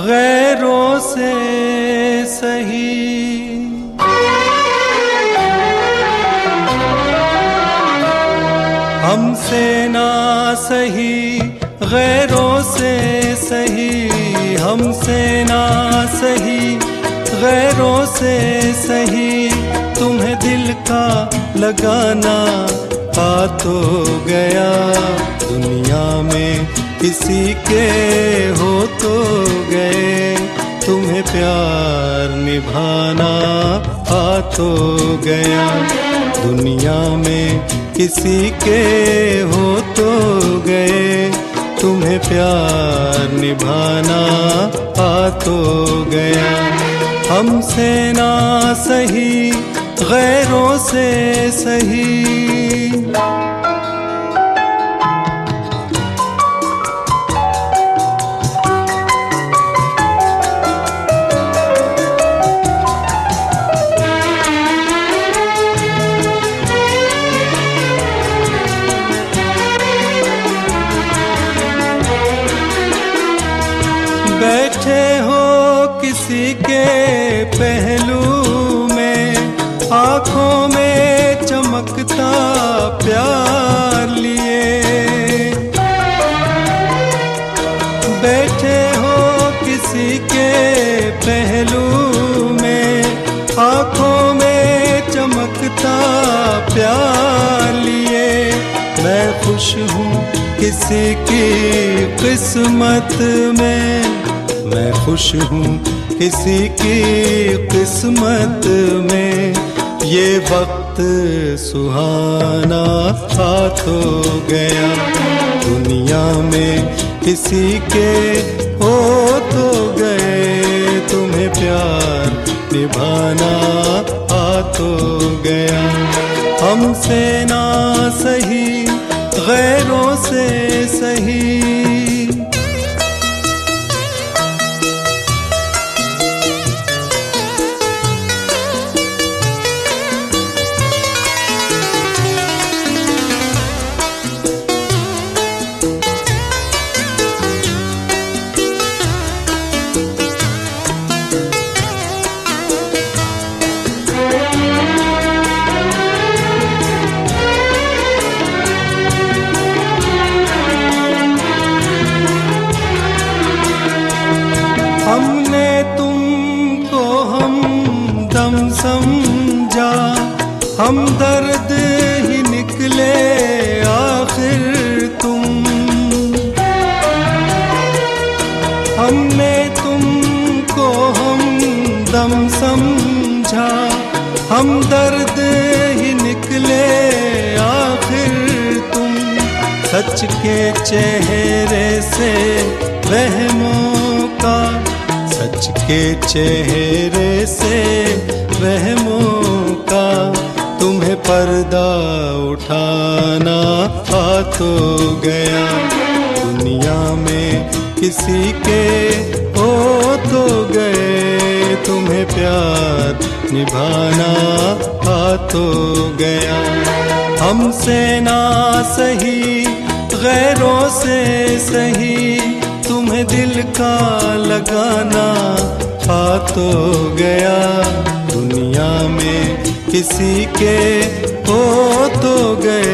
गैरों से सही। हमसे ना सही गैरों से सही, हमसे ना सही गैरों से सही, तुम्हें दिल का लगाना आ तो गया। दुनिया में किसी के हो तो गए, तुम्हें प्यार निभाना आ तो गया। दुनिया में किसी के हो तो गए, तुम्हें प्यार निभाना आ तो गया। हमसे ना सही गैरों से सही। बैठे हो किसी के पहलू में, आँखों में चमकता प्यार लिए। बैठे हो किसी के पहलू में, आँखों में चमकता प्यार लिए। मैं खुश हूँ किसी की किस्मत में, मैं खुश हूँ किसी की किस्मत में। ये वक्त सुहाना आ तो गया। दुनिया में किसी के हो तो गए, तुम्हें प्यार निभाना आ तो गया। हमसे ना सही गैरों से सही। हमने तुमको हमदम समझा, हमदर्द ही निकले आखिर तुम। हमने तुमको हमदम समझा, हमदर्द ही निकले आखिर तुम। सच के चेहरे से वहमों का, सच के चेहरे से वहमों का, तुम्हें पर्दा उठाना आ तो गया। दुनिया में किसी के हो तो गए, तुम्हें प्यार निभाना आ तो गया। हमसे ना सही गैरों से सही, तुम्हें दिल का लगाना आ तो गया। दुनिया में किसी के हो तो गए,